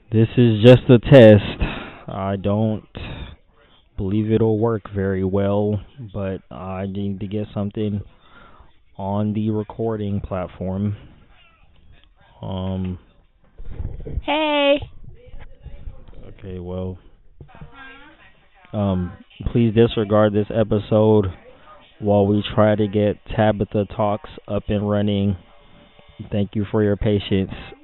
This is just a test. I don't believe it'll work very well, but I need to get something on the recording platform. Um, Hey. okay, well, um, please disregard this episode while we try to get Tabitha Talks up and running. Thank you for your patience.